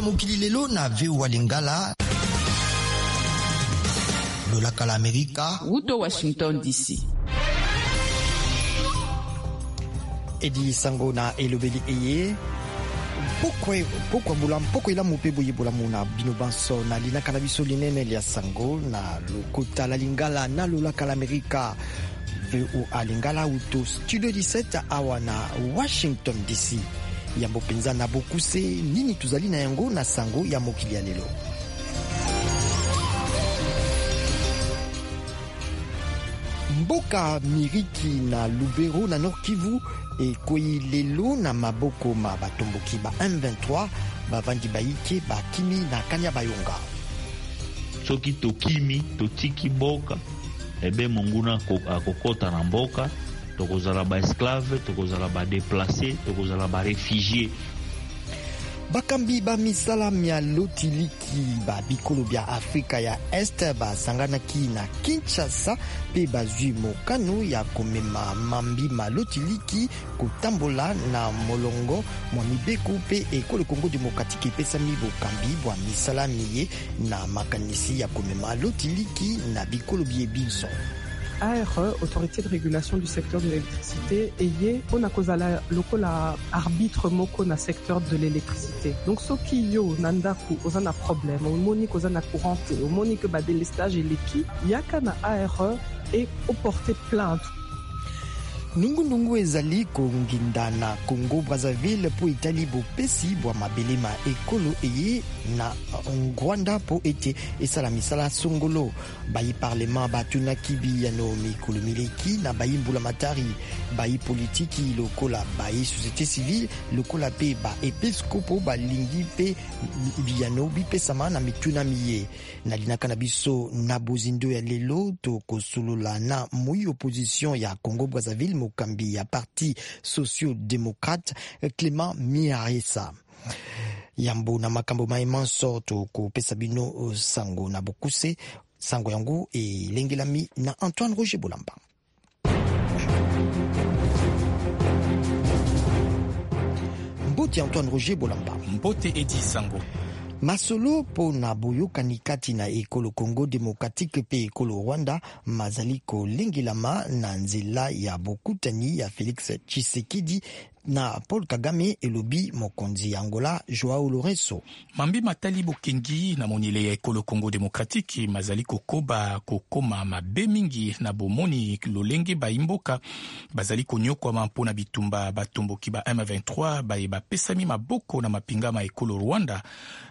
mokili lelo na VOA Lingala lolaka la Amerika Wuto Washington DC. Edi sango na elobeli eye pokwa bula mpoko ila mope boye bula muna bino banso na linaka na biso linene lia sango na lokota la Lingala na lolaka la Amerika VOA Lingala Wuto Studio 17 awa na Washington DC. Yambo penza na bokuse nini tuzali na yango na sango ya mokili ya lelo. Mboka Miriki na Lubero na Nord Kivu ekoi lelo na maboko ma batomboki ba M23 bavandi baike bakimi na kanya bayonga. Soki tokimi totiki mboka ebe monguna akokota na mboka tokozala ba esclave, tokozala ba déplacé, tokozala ba réfugié. Bakambi ba misala mia lotiliki ba bikolo bya Afrika ya Este ba sanganaki na Kinshasa pe bazwi mokano ya komema mambi malotiliki kutambola na molongo mwa mibeko pe ekolo Congo Démocratique pesami bokambi bwa misala miye na makanisi ya komema lotiliki na bikolo biebinso. ARE, Autorité de régulation du secteur de l'électricité, eye pona kozala lokola arbitre moko na secteur de l'électricité. Donc soki yo nandaku ozana problème, omoni kozana courante, omoni que ba délestage eleki, yaka na ARE et au porter plainte. Nungu ezali konginda na Congo Brazzaville po Italie bopesi bwa mabelema ekolo eye na Rwanda po ete esala misala songolo bayi parlement batunaki biyano mikolo mileki na bayi mbula matari bayi politiki lokola bayi société civile lokola pe ba episkopo balingi pe biyano bipesama na mituna miye na linaka na biso na bozindo ya lelo to kosolola na moi opposition ya Congo Brazzaville mokambi ya parti socio-démocrate Clément Miaresa. Yambo na makambo maimanso to kopesa bino sango na bokuse sango yangu lengelami na Antoine Roger Bolamba. Mbote Antoine Roger Bolamba. Mbote Edi Sango. Masolo po na boyokani kati na ekolo Congo Démocratique pe ekolo Rwanda mazali ko lengelama na nzela ya bokutani ya Félix Tshisekedi na Paul Kagame elobi mokonzi Angola Joao Lourenço. Mambi matali bokengi na monile ya ekolo Congo Démocratique mazali kokoma mabe mingi na bomoni lolenge baimboka bazali konyokwa mpona bitumba batomboki ba M23 ba pesami maboko na mapingama ekolo Rwanda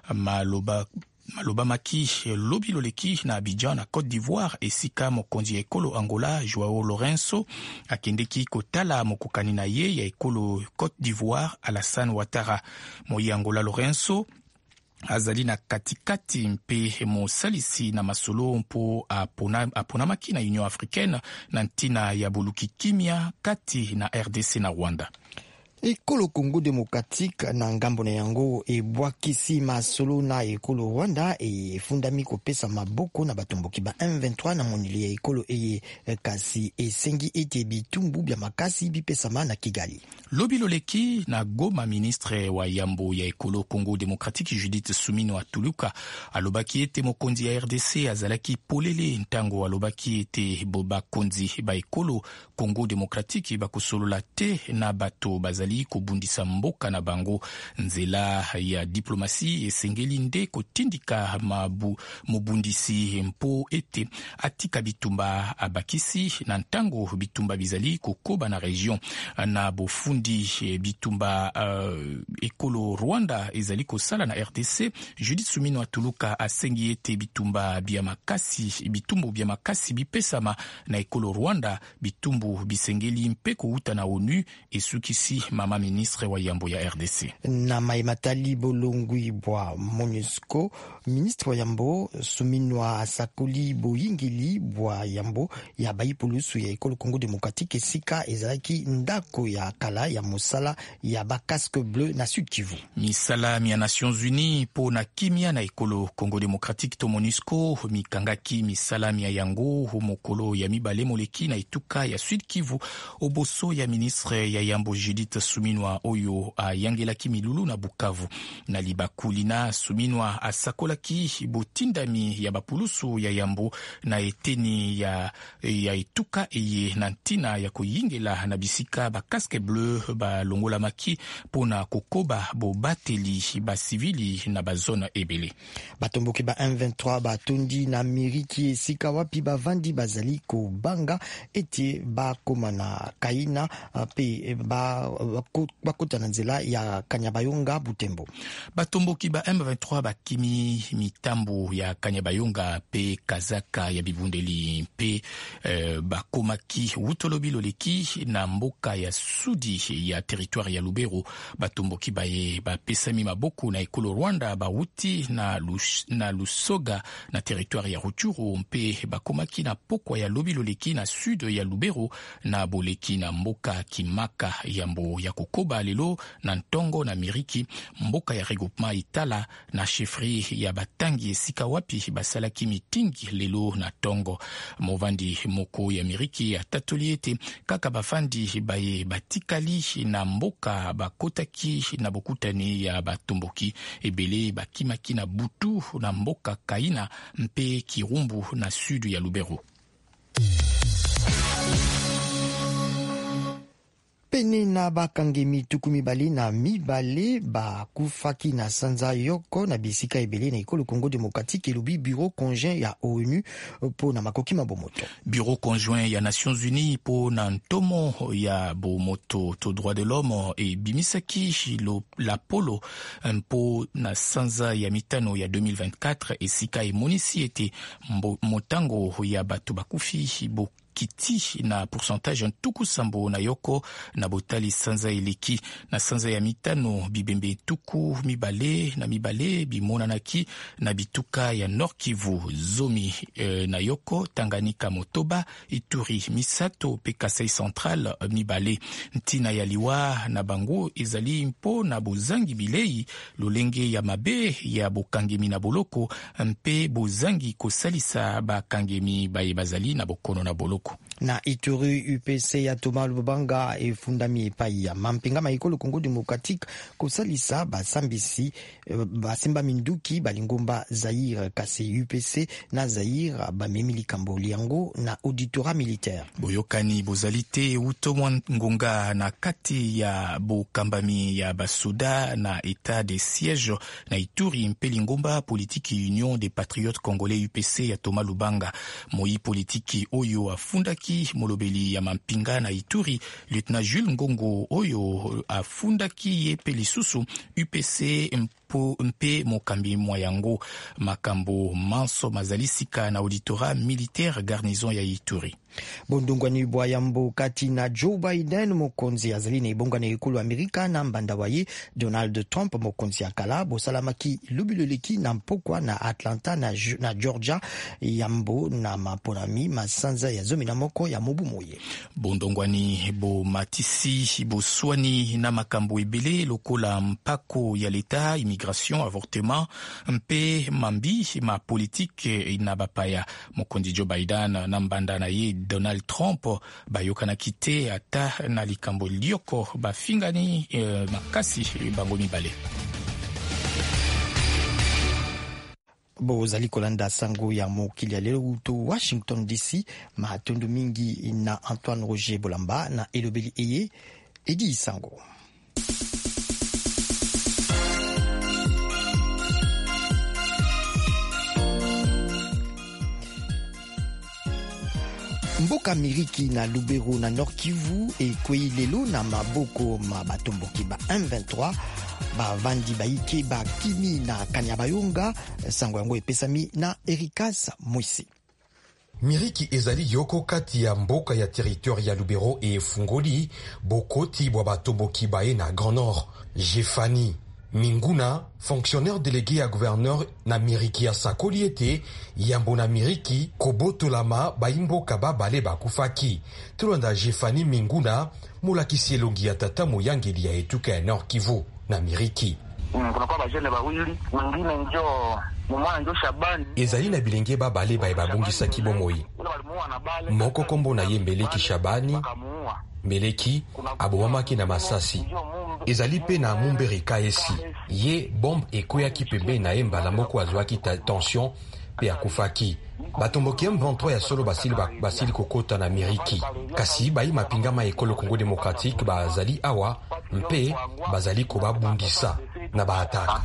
maloba maki lobi loleki na Abidjan na Côte d'Ivoire esika mokonzi ekolo Angola Joao Lourenço akendeki kotala mokokani na ye ya ekolo Côte d'Ivoire Alassane Ouattara. Moyi Angola Lourenço azali na katikati mpe mosalisi na masolo mpo aponamaki na Union Africaine na ntina ya boluki kimia kati na RDC na Rwanda. Ekolo Congo Démocratique na ngambo na yango ebwakisi masolo na ekolo Rwanda efundami kopesa maboko na batomboki ba M23 na monili ya ekolo eye kasi esengi ete bitumbu bya makasi bipesama na Kigali. Lobi loleki na Goma ministre wa yambo ya ekolo Congo Démocratique Judith Suminwa Tuluka alobaki ete mokonzi ya RDC azalaki polele ntango alobaki ete bakonzi ba ekolo Congo Démocratique bakosolola te na bato bazali kobundisa mboka na bango. Nzela ya diplomasi esengeli nde kotindika mobundisi mpo ete atika bitumba abakisi na ntango bitumba bizali kokoba na region na bofundi bitumba ekolo Rwanda ezali kosala na RDC. Judith Suminwa Tuluka asengi ete bitumbu bya makasi bipesama na ekolo Rwanda bitumbu bisengeli mpe kouta na ONU esukisi mama ministre wa yambo ya RDC. Na maimatali bolongwi bwa MONUSCO ministre wa yambo Suminwa Sakoli boyingili bwa yambo ya baipulusu ya ekolo Congo Démocratique esika ezalaki ndako ya kala ya mosala ya ba casque bleu na Sud Kivu. Misala ya Nations Unies po na kimia na ekolo Congo Démocratique to MONUSCO mikangaki misala ya yango mokolo ya mibale moleki na etuka ya Sud Kivu oboso ya ministre ya yambo Judith suminwa oyo ayangelaki milulu na Bukavu na libakuli na suminwa asakolaki botindami ya bapulusu ya yambo na eteni ya etuka eye na ntina ya koyingela na bisika ba casque bleu balongolamaki pona kokoba bobateli basivili na bazona ebele. Batomboki ba M23 batondi na miriki esika wapi bavandi bazali kobanga ete bakoma na kaina pe bakota na nzela ya Kanyabayonga Butembo. Batomboki ba M23 bakimi mitambo ya Kanyabayonga pe kazaka ya bibundeli pe bakomaki utolobilo leki na mboka ya sudi ya territoire ya Lubero. Batomboki baye bapesami maboko na ekolo Rwanda bauti na Lusoga na territoire ya Ruchuru mpe bakomaki na pokwa ya lobilo leki na sud ya Lubero na boleki na mboka Kimaka yambo ya kokoba lelo na Ntongo na Miriki mboka ya regroupement Itala na chefferie ya Batangi esika wapi basalaki mitingi lelo na Tongo. Movandi moko ya Miriki atatoli ete kaka bafandi baye batikali na mboka bakotaki na bokutani ya batomboki ebele bakimaki na butu na mboka Kaina mpe Kirumbu na sud ya Lubero. Pene na bakangemi tukumi bali na mibale bakufaki na sanza yoko na bisika ebele na ekolo Congo démocratique elobi bureau conjoint ya ONU po na makoki mabomoto. Bureau conjoint ya Nations Unies po na ntomo ya bomoto to droit de l'homme e bimisaki la polo po na sanza ya mitano ya 2024 esika emonisi ete motango ya bato bakufi bo kiti na pourcentage ntuku sambo na yoko na botali sanza eleki na sanza ya mitano bibembe tuku mibale bimonanaki na bituka ya Nord Kivu zomi na yoko Tanganyika Motoba Ituri misato pe Kasai Central mibale ntina ya liwa na bango ezali mpo na bozangi bilei lolenge ya mabe ya bokangemi na boloko mpe bozangi kosalisa bakangemi baye bazali na bokono na boloko. Na Ituri UPC ya Thomas Lubanga efundami epai ya mampinga maikolo Congo démocratique kosalisa basambisi basimba minduki balingomba Zaire kasi UPC na Zaire bamemili kamboli yango na auditora militaire. Boyokani bozalite utomwa ngonga na kati ya bokambami ya basuda na état de siège na Ituri mpeli ngomba politiki Union des Patriotes Congolais UPC ya Thomas Lubanga moi politiki oyo afundaki molobeli ya mampinga na Ituri Lieutenant Jules Ngongo oyo afundaki ye pelisusu UPC mpe mokambi mwayango makambo manso mazalisika na auditora militaire garnison ya Ituri. Bondongwani bwa yambo kati na Joe Biden mokonzi azali na ibonga na ekulu Amerika na mbanda waye Donald Trump mokonzi akala bosalamaki lubiloleki na mpokwa na Atlanta na Georgia yambo na maponami masanza ya zomi na moko ya mobu moye. Bondongwani bo matisi bo swani na makambo ebele lokola mpako ya leta immigration avortement mpe mambi ma politique na bapaya mokonzi Joe Biden na mbanda na ye Donald Trump bayokana kite ata na likambo lioko bafingani makasi bango mibale. Bozali kolanda sango ya mokili ya lelo uto Washington DC matundu mingi na Antoine Roger Bolamba na elobeli eye Edi Sango. Mboka Miriki na Lubero na Nord Kivu ekwei lelo na maboko mabatomboki ba M23 bavandi baike bakimi na Kanyabayonga sango yango epesami na Erikas Mwisi. Miriki ezali yoko kati ya mboka ya territoire ya Lubero e fungoli bokoti bwa batomboki bae na Grand Nord. Jefani Minguna, fonctionnaire délégué à gouverneur na Miriki ya sakoli ete yambo na Miriki kobotolama baimbo kaba bale bakufaki. Tulanda Jefani Minguna mulakisi elongi ya tata moyangeli ya etuka ya Nord Kivu na Miriki. Kunakuwa bajene bawili, mwingine njo mwana njo Shabani. Ezali na bilenge babale bae babungisa kibomoi. Moko kombo na yembeleki Shabani, Meleki abomamaki na masasi ezali pe na Mumbere Kaesi ye bombe ekweyaki pembeni na ye mbala moko azwaki tension pe akufaki. Batomboki M23 ya solo basili kokota na Miriki kasi bayi mapingama ekolo Congo Démocratique bazali awa mpe bazali kobabundisa na baataka.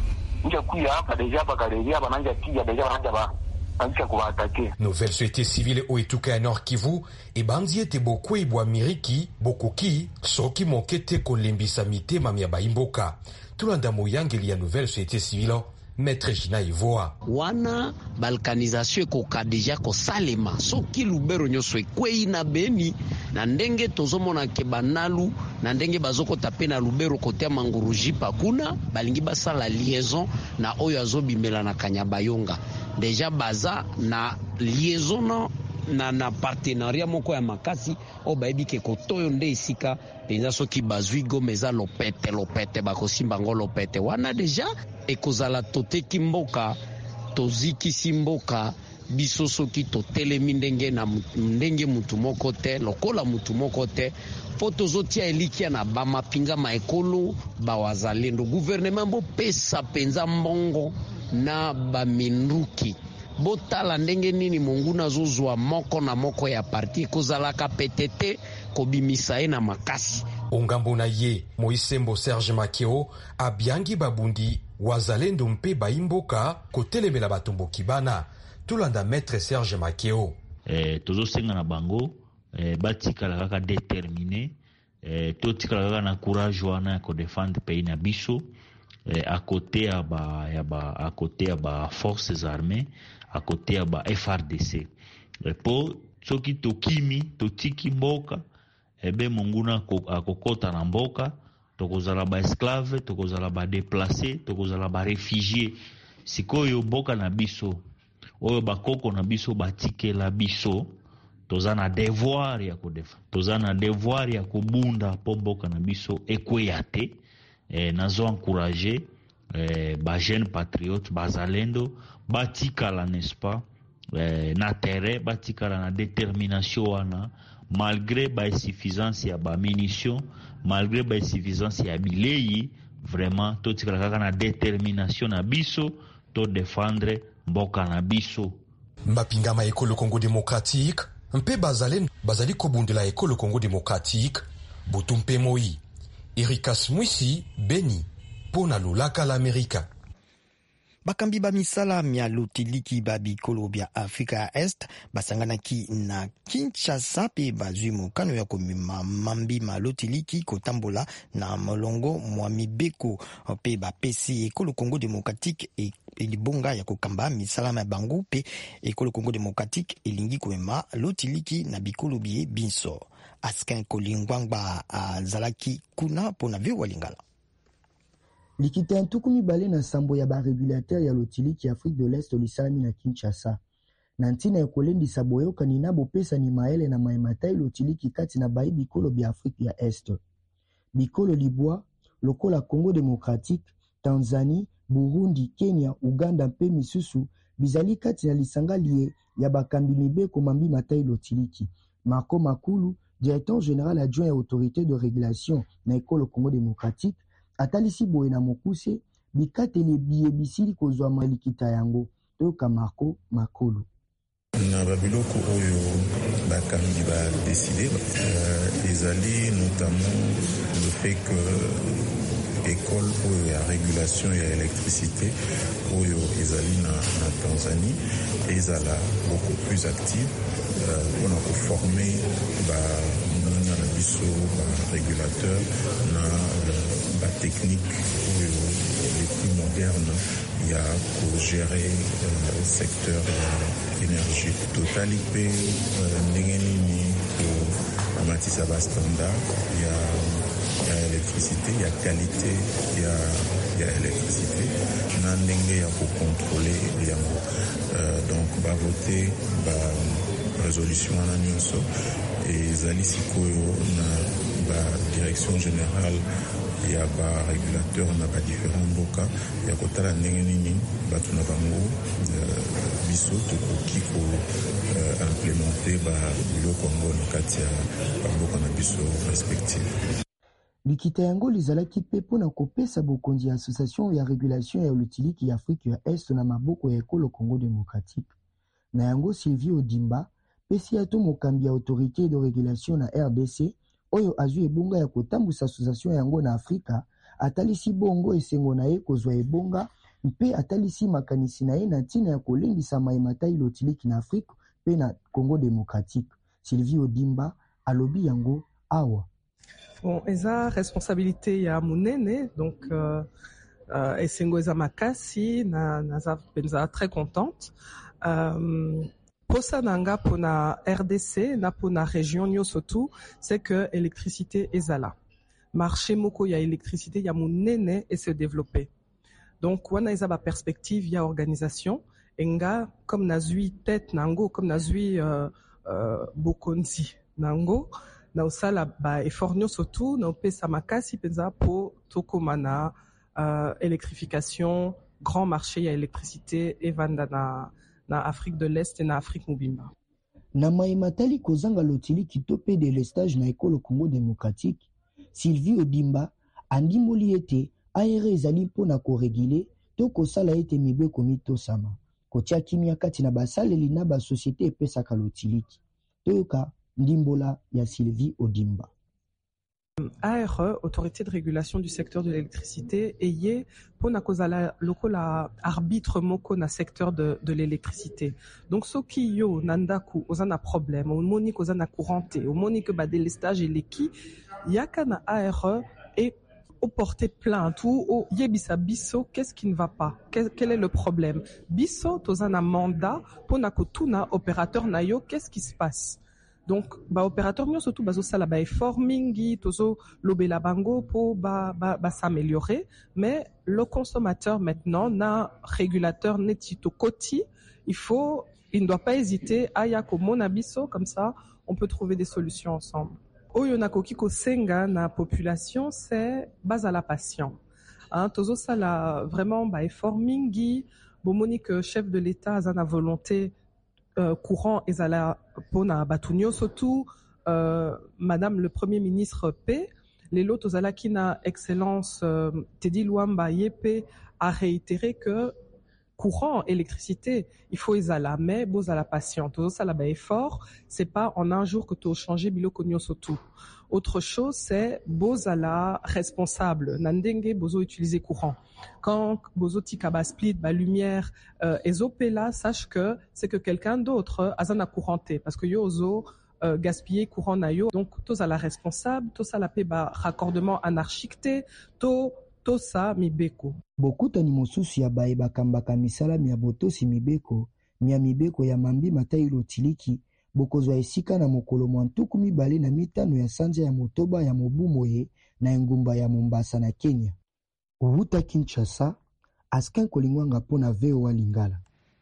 Nouvelle société civile o etuka ya Nord Kivu ebandi ete bokwebwa Miriki bokoki soki mokete kolembisa mitema ya baimboka. Tulanda moyangeli ya nouvelle société civile Maître Gina Ivoa. Wana balkanisation ekoka deja kosalema soki Lubero nyonso ekwei na Beni na ndenge tozomona ke banalu na ndenge bazokota pe na Lubero kote Mangurujipa kuna balingi basala liaison na oyo azobimela na Kanyabayonga. Deja baza na liaison na partenariat moko ya makasi o bayebi ke kotoyo nde isika penza soki bazwi gomeza lopete bakosimba ngo lopete wana deja ekozala toteki mboka tozikisi mboka biso soki totelemi ndenge mutu moko te lokola mutu moko te po tozotia elikia na bamapinga maekolo bawazalendo gouvernement bopesa penza mbongo na baminduki botala ndenge nini monguna zozwa moko na moko ya parti kozalaka PTT kobimisa ye na makasi. Ongambo na ye Moisembo Serge Makeo abiangi babundi wazalendo mpe baimboka kotelemela batomboki bana. Tulanda Maître Serge Makeo. Tozosenga na bango batikala kaka déterminé totikala kaka na courage wana ko défendre pays na biso à côté ya ba forces armées à côté ya ba FRDC po soki tokimi totiki mboka ebe monguna akokota na mboka tokozala ba esclave tokozala ba déplacé tokozala ba réfugié sikoyo mboka na biso oyo bakoko na biso batikela biso tozana devoir ya kodefa tozana devoir ya kobunda po mboka na biso ekweya te. Nazo encourager ba jeunes patriotes bazalendo batikala n'est-ce pas na terrain batikala na détermination wana malgré ba insuffisance ya ba munitions malgré ba insuffisance ya bilei vraiment totikala kaka na détermination na biso to défendre mboka na biso. Mapingama ekolo Congo Démocratique mpe bazali kobundela ekolo Congo Démocratique butumpe moi Erikas Mwisi Beni pona lulaka la Amerika. Bakambi ba misala mia lotiliki ba bikolo bya Afrika ya Est basanganaki na Kinshasa pe bazwi mokano ya komima mambi malotiliki kotambola na molongo mwa mibeko pe bapesi ekolo Congo Démocratique elibonga ya kokamba misala ya bango pe ekolo Congo Démocratique elingi komema lotiliki na bikolo bie binso. Askin Kolingwangba azalaki kuna pona viwa lingala. Likite ntuku mibale na sambo ya baregulateur ya lotiliki ya Afrique de l'Est lisalami na Kinshasa. Na ntina ya kolendisa boyokani na bopesa ni maele na maematai lotiliki kati na bayi bikolo bya Afrique ya Est. Bikolo libwa, lokola Congo Démocratique, Tanzanie, Burundi, Kenya, Uganda mpe misusu bizali kati na lisanga liye ya bakambi mibeko mambi matai lotiliki. Marco Makulu, directeur général adjoint à autorité de régulation na ekolo Congo Démocratique, atalisi boye na mokuse bikateli biye bisili kozwa malikita yango toyoka Marco Makulu. Na babiloko oyo bakambi ba décider ezali notamment le fait que école oyo ya régulation ya électricité oyo ezali na Tanzanie ezala beaucoup plus active on a formé na biso ba régulateur na ba technique oyo les plus modernes ya pour gérer le secteur énergie Total IP ndenge nini pour amatisa ba standard ya électricité ya qualité ya électricité na ndenge ya ko contrôler yango donc ba voter ba résolution na nyonso ezali sikoyo na direction générale ya régulateur na différents mboka ya kotala ndenge nini bato na bango biso tokoki ko implémenter biloko yango na kati ya bamboka na biso respective. Likita yango lizalaki mpe mpona kopesa bokonzi ya association ya régulation ya lutiliki ya Afrique ya Est na maboko ya ekolo Congo démocratique. Na yango Sylvie Odimba pesi ato mokambi ya autorité de régulation na RDC oyo azwi ebonga ya kotambusa association yango na Afrika, atalisi bongo esengo na ye kozwa ebonga mpe atalisi makanisi na ye na ntina ya kolendisa maematai lotiliki na Afrique mpe na Congo démocratique. Sylvie Odimba alobi yango awa. Bon, eza responsabilité ya munene, donc esengo eza makasi naza penza très contente. Posa nanga pona RDC na pona région nyosotu, c'est que électricité ezala. Marché moko ya électricité ya munene et se développer. Donc wana eza ba perspective ya organisation enga comme nazui tête nango comme nazui bokonzi nango na osala ba effort nyosotu na opesa makasi penza po tokoma na électrification, grand marché ya électricité evanda na Afrique de l'Est et na Afrique mobimba. Na maimatali kozanga lotiliki to pe de lestage na ekolo Congo démocratique, Sylvie Odimba andimoli ete aere ezali mpona koregile to kosala ete mibeko mitosama kotia kimia kati na basaleli na basosiété epesaka lotiliki. Toyoka ndimbola ya Sylvie Odimba. ARE, Autorité de régulation du secteur de l'électricité, eye pona kozala lokola arbitre moko na secteur de l'électricité. Donc soki yo nandaku ozana problème, o moni kozana couranté, o moni que ba délestage et leki yaka na ARE et au porter plainte ou au yebisa biso, qu'est-ce qui ne va pas? Quel est le problème? Biso tozana mandat pona kotuna opérateur na yo, qu'est-ce qui se passe? Donc, opérateur mio surtout bazo sala ba effort mingi tozo lobela bango po s'améliorer, mais le consommateur maintenant na régulateur netito koti, il ne doit pas hésiter à yako monabiso, comme ça on peut trouver des solutions ensemble. Oyo na kokiko senga na population c'est bazala patient. Tozo sala vraiment ba effort mingi, bomoni que chef de l'État a na volonté courant ezala pona batunyo surtout madame le premier ministre P lelo tozala kina excellence Teddy Luamba Yepe a réitéré que courant électricité il faut ezala mais bozala patient tozala ba effort c'est pas en un jour que tu changer biloko surtout. Autre chose, c'est bozala responsable. Nandenge bozo utiliser courant. Quand bozo tikaba split ba lumière ezopela, sache que c'est que quelqu'un d'autre azana couranté parce que yo ozo gaspiller courant na yo. Donc tozala responsable, tozala pe ba raccordement anarchique to sa mibeko. Bokuta ni mosusu ya bae bakambaka misala mia botosi mibeko ya mambi matai lotiliki. Bokozwa esika na mokolo mwantuku mibale na mitano ya sanza ya motoba ya mobumoye na engumba ya Mombasa na Kenya. Uhuta Kinshasa, Askin Kolingwanga pona VOA Lingala.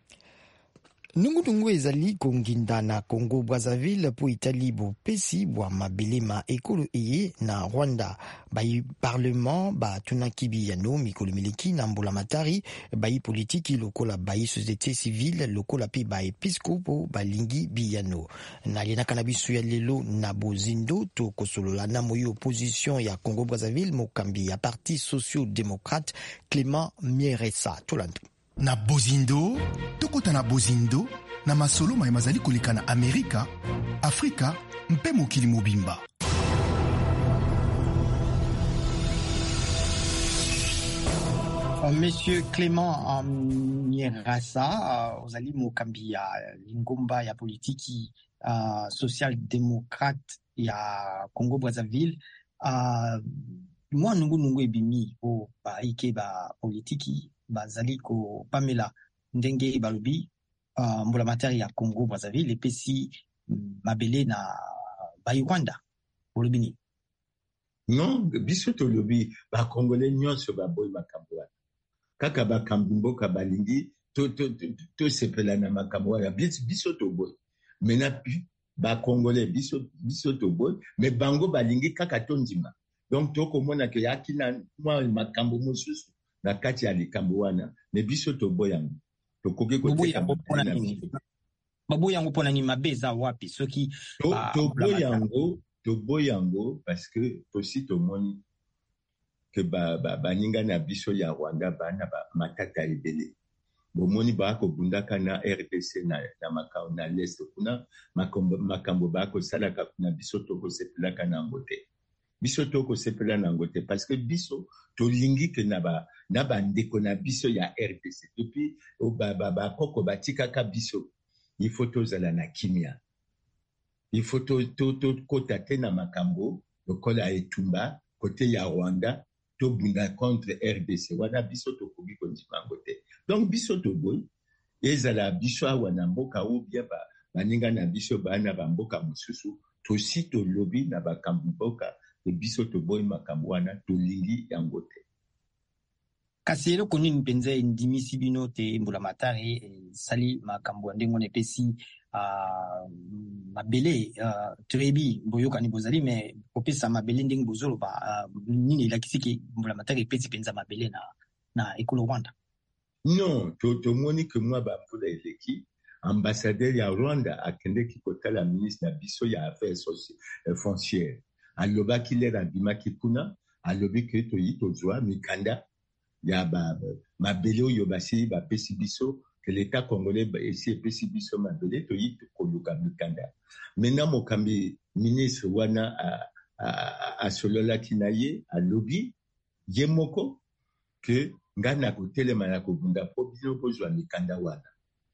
Nungu ezali konginda na Congo Brazzaville po Italie bo pesi bwa mabelema ekolo eye na Rwanda bayi parlement ba tunaki biyano mikolo miliki na mbola matari bayi politiki lokola bayi société civile lokola pe ba episcopo balingi biyano na liena kanabisu ya lelo na bozindo to kosolola na moyi opposition ya Congo Brazzaville mokambi ya parti socio-démocrate Clément Mieressa Tolanda. Na bozindo tokota na bozindo na masolo mazali koleka na Amerika, Afrika mpe mokili mobimba. Monsieur Clément Mierassa, ozali mokambi ya lingomba ya politiki social-démocrate ya Congo Brazzaville. Mwa nungu ebimi o ba ike ba politiki bazali ko pamela ndenge balobi mbola matari ya Congo Brazzaville epesi mabele na Rwanda bolobini. Non, biso to lobi ba Congolais nyonso ba boy makambo kaka ba kambimboka balingi to sepela na makambo ya biso to boy. Mena Congolais biso toboy mais bango balingi kaka tondima. Donc tokomona ke yakina mwa makambo mosusu na kati ya likambo wana mais biso toboy yango tokoki koteka baboy yango pona ni mabeza wapi soki toboy yango parce que aussi tomoni que baninga na biso ya Rwanda bana matata ebele bomoni bakobundaka na RDC na makao na l'est kuna makambo bakosalaka kuna biso tokosepelaka na yango te biso tokosepela na yango te parce que biso tolingi ke na bandeko na biso ya RDC depuis bakoko batikaka biso il faut tozala na kimia il faut tokota te na makambo lokola etumba kote ya Rwanda tobunda contre RDC wana biso tokoki kondima yango te. Donc biso toboy ezala biso awa na mboka ou bien baninga na biso bana ba mboka mosusu tosi tolobi na bakambo mboka e biso toboy makambo wana tolingi yango te. Kasi eloko nini mpenza endimisi bino te Mbulamatari sali makambo ndenge on epesi mabele toyebi boyokani bozali mais kopesa mabele ndenge bozoloba nini elakisi ke Mbulamatari epesi mpenza mabele na ekolo Rwanda? Non, tomoni ke mwa bambula eleki ambassadeur ya Rwanda akendeki kotala ministre na biso ya affaires foncières alobaki lera bimaki kuna alobi ke toyi tozwa mikanda ya mabele oyo basi bapesi biso que l'État congolais esi epesi biso mabele toyi koluka mikanda. Maintenant mokambi ministre wana asololaki na ye alobi ye moko ke nga na kotelema na kobunda po bino kozwa mikanda wana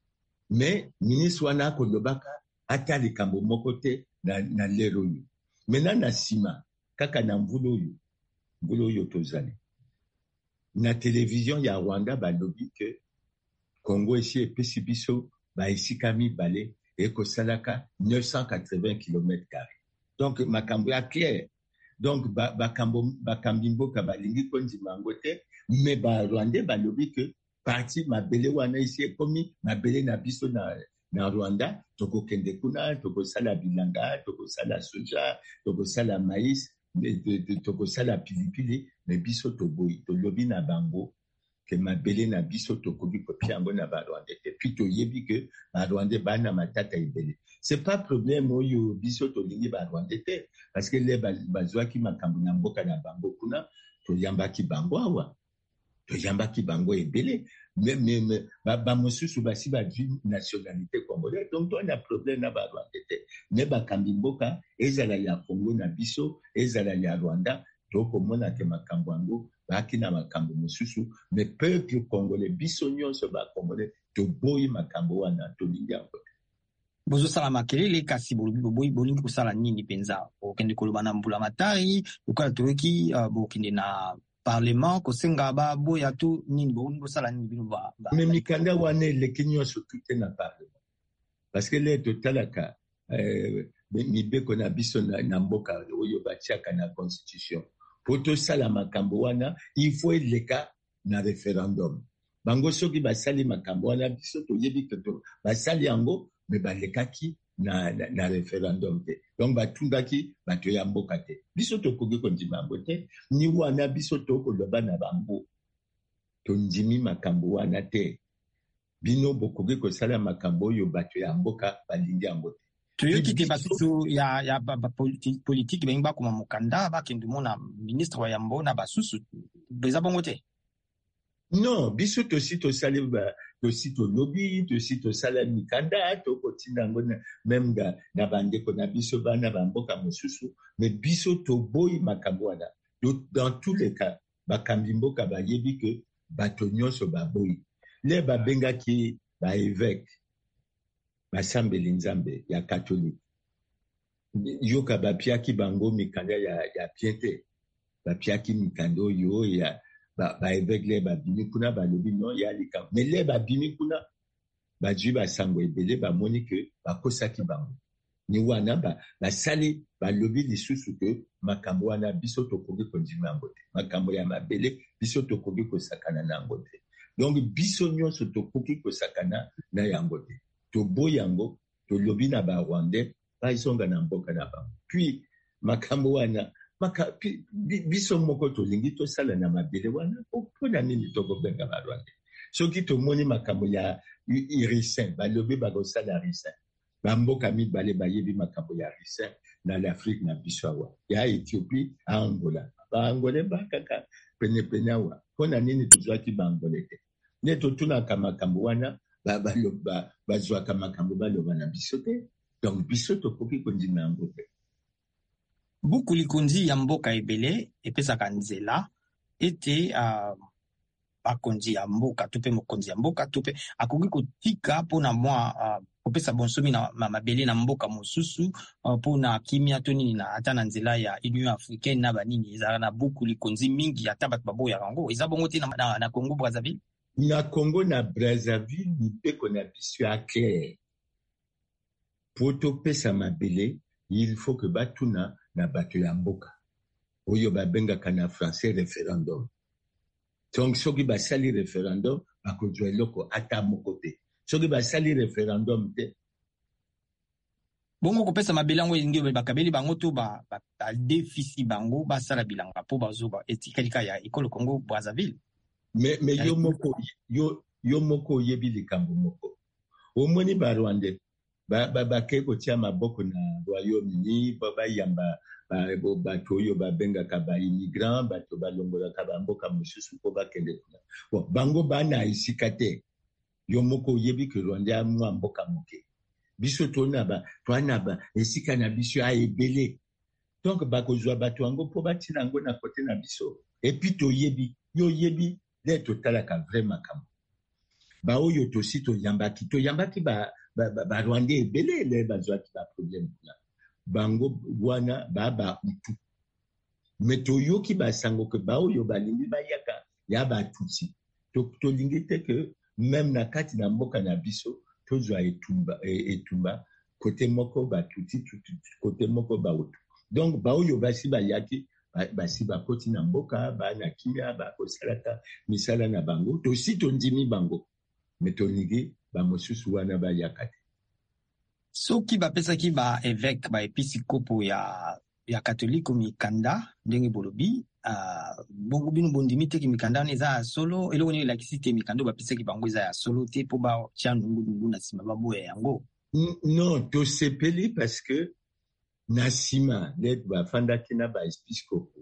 mais ministre wana akolobaka ata likambo moko te na lero oyo. Maintenant na nsima kaka na mvula oyo tozali na télévision ya Rwanda balobi ke Congo esi epesi biso esika mibale ekosalaka 980 km². Donc makambo ya clair. Donc bakambi mboka balingi kondima yango te mais Rwanda balobi ke parti mabele wana esi ekomi mabele na biso na Rwanda tokokende kuna tokosala bilanga tokosala soja tokosala maïs tokosala pilipili mais biso toboyi tolobi na bango ke mabele na biso tokoki kopia yango na Rwanda te puis toyebi ke Rwanda bana matata ebele. C'est pas problème oyo biso tolingi Rwanda te parce que le bazwaki makambo na mboka na bango kuna toyambaki bango awa toyambaki bango ebele mais bamosusu basi badwi nationalité congolaise donc on a problème na Rwanda te mais bakambi mboka ezala ya Congo na biso ezala ya Rwanda tokomona ke makambo yango baki na makambo mosusu mais peuple congolais biso nyonso congolais toboyi makambo wana tolingi yango bozosala makelele kasi bolingi kosala nini mpenza okende koloba na Mbulamatari lokola toyoki bokende na parlement kosenga baboya tu nini bolingi kosala nini bino mais mikanda wana eleki nyonso tute na parlement parce que le totalaka mibeko na biso na mboka oyo batiaka na constitution po tosala makambo wana il faut eleka na référendum bango soki basali makambo wana biso toyebi ke basali yango mais balekaki na référendum te donc batungaki bato ya mboka te biso tokoki kondima yango te ni wana biso tokoloba na bango tondimi makambo wana te bino bokoki kosala makambo oyo bato ya mboka balingi yango te toyoki te basusu ya politiki bengi bakoma mokanda bakende mona ministre wa yambo na basusu beza bongo te. Non, biso tosi tosali tosi tolobi tosi tosala mikanda tokotinda yango même na bandeko na biso bana bamboka mosusu mais biso toboyi makambo wana dans tous les cas bakambi mboka bayebi ke bato nyonso baboyi le babengaki baévêque basambeli nzambe ya catholique yoka bapiaki bango mikanda ya piete bapiaki mikanda oyo ya baévêque le babimi kuna balobi non ya likambo mais le babimi kuna bazwi basango ebele bamoni ke bakosaki bango ni wana basali balobi lisusu ke makambo wana biso tokoki kondima yango te makambo ya mabele biso tokoki kosakana na yango te donc biso nyonso tokoki kosakana na yango te toboyi yango tolobi na Barwandais baizonga na mboka na bango. Puis makambo wana biso moko tolingi tosala na mabele wana mpona nini tokobenga barwande. Soki tomoni makambo ya irisin balobi bakosala irisin, bamboka mibale bayebi makambo ya irisin na l'Afrique na biso awa ya Ethiopie a Angola. Baangole bakaka penepene awa mpona nini tozwaki baangole te? Ne totunaka makambo wana bazwaka makambo baloba na biso te. Donc biso tokoki kondima yango te. Buku likonzi ya mboka ebele epesaka nzela ete bakonzi ya mboka to pe mokonzi ya mboka to pe akoki kotika mpona mwa kopesa bonsomi na mabele na mboka mosusu mpona kimia to nini na ata na nzela ya Union Africaine na banini ezala na buku likonzi mingi ata bato baboya yango. Eza bongo te na Congo Brazzaville? Na Congo na Brazzaville mibeko na biso ya clair. Po topesa mabele il faut que batuna na bato ya mboka oyo babengaka na français référendum. Donc soki basali référendum bakozwa eloko ata moko te. Soki basali référendum te bongo kopesa mabele yango elingi bakabeli bango to badefisi bango basala bilanga po bazoba etikalika ya ekolo Congo Brazzaville. Mais yo moko oyebi likambo moko omoni barwande bakei kotia maboko na Royaume-Uni bayamba bato oyo babengaka baimmigrant bato balongolaka bamboka mosusu mpo bakende kuna. Bon, bango bana esika te. Yo moko oyebi ke Rwanda ya mwa mboka moke. Biso twana esika na biso a ebele. Donc bakozwa bato yango mpo batina yango na kote na biso. Et puis yo yebi le totalaka vraiment makambo. Oyo tosi toyambaki Rwanda ebele le bazwaki ba problème kuna. Bango wana utu. Mais toyoki basango ke oyo balingi bayaka ya batutsi. Tolingi te ke même na kati na mboka na biso tozwa etumba kote moko batutsi kote moko bautu. Donc oyo basi bayaki basi bakoti na mboka bana kimia bakosalaka misala na bango tosi tondimi bango. Mais tolingi bamosusu wana bayaka te. Soki bapesaki ba évêque ba episkopo ya katolike mikanda ndenge bolobi bongo bino bondimi te ki mikanda eza solo eloko ni lakisi te mikanda bapesaki bango eza ya solo te po ba tia nungu na sima baboya yango. Non, to sepeli parce que na sima let bafandaki na ba episkopo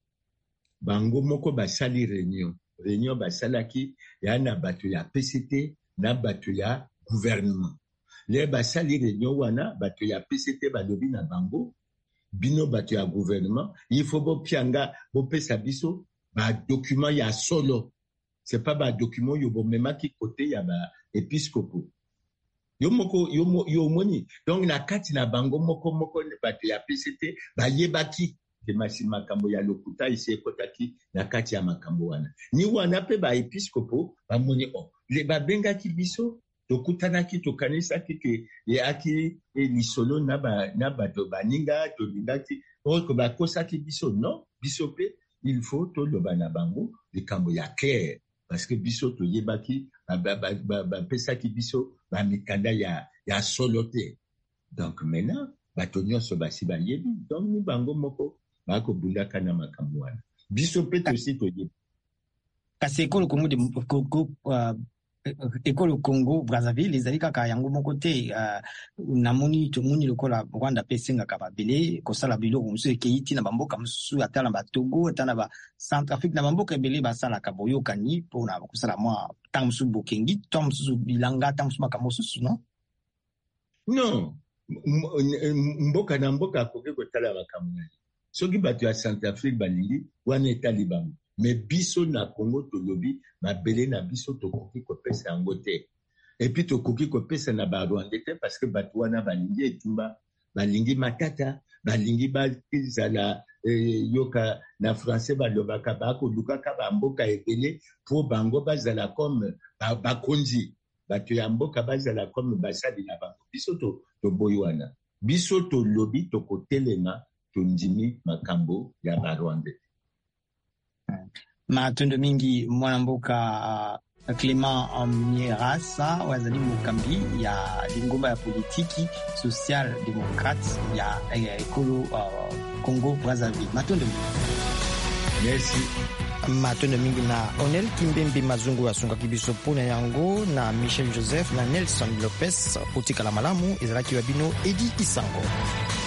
bango moko basali réunion basalaki ya na bato ya PCT na bato ya gouvernement. Le basali réunion wana bato ya PCT balobi na bango bino bato ya gouvernement il faut bopianga bopesa biso ba document ya solo. C'est pas ba document yo bomemaki côté ya ba episkopo. Yo moni. Donc na kati na bango moko bato ya PCT bayebaki ke makambo ya lokuta isi ekotaki na kati ya makambo wana. Ni wana pe ba episkopo bamoni le babengaki biso tokutanaki tokanisaki ke yaki lisolo na bato baninga tolingaki ko bakosaki biso non biso pe il faut toloba na bango likambo ya clair parce que biso toyebaki bapesaki biso bamikanda ya solo te. Donc maintenant bato nyonso basi bayebi donc ni bango moko bakobundaka na makambo wana biso pe tosi toyebi. Kasi ekolo Congo Brazzaville ezali kaka yango moko te. Namoni tomoni lokola Rwanda pe esengaka babele kosala biloko mosusu ekei ti na bamboka mosusu ata na batogo ata na ba Centrafrique na bamboka ebele basalaka boyokani mpona kosala mwa ntango mosusu bokengi ntango mosusu bilanga ntango mosusu makambo mosusu non mboka na mboka akoki kotala makambo na ye. Soki bato ya Centrafrique balingi wana etali bango. Mais biso na Congo tolobi mabele na biso tokoki kopesa yango te. Et puis tokoki kopesa na ba Rwanda te parce que bato wana balingi etumba balingi matata balingi bazala yoka na français balobaka bakolukaka bamboka ebele po bango bazala comme bakonzi bato ya mboka bazala comme basali na bango. Biso toboyi wana biso tolobi tokotelenga tondimi makambo ya ba Rwanda. Matondo mingi mwana mboka Clément Mierasa wazali mokambi ya lingomba ya politiki social démocrate ya ekolo Congo Brazzaville. Matondo merci. Matondo mingi na Onel Kimbembe Mazungu asunga kibiso pona yango na Michel Joseph na Nelson Lopez otikala malamu ezalaki wabino Edi Isango.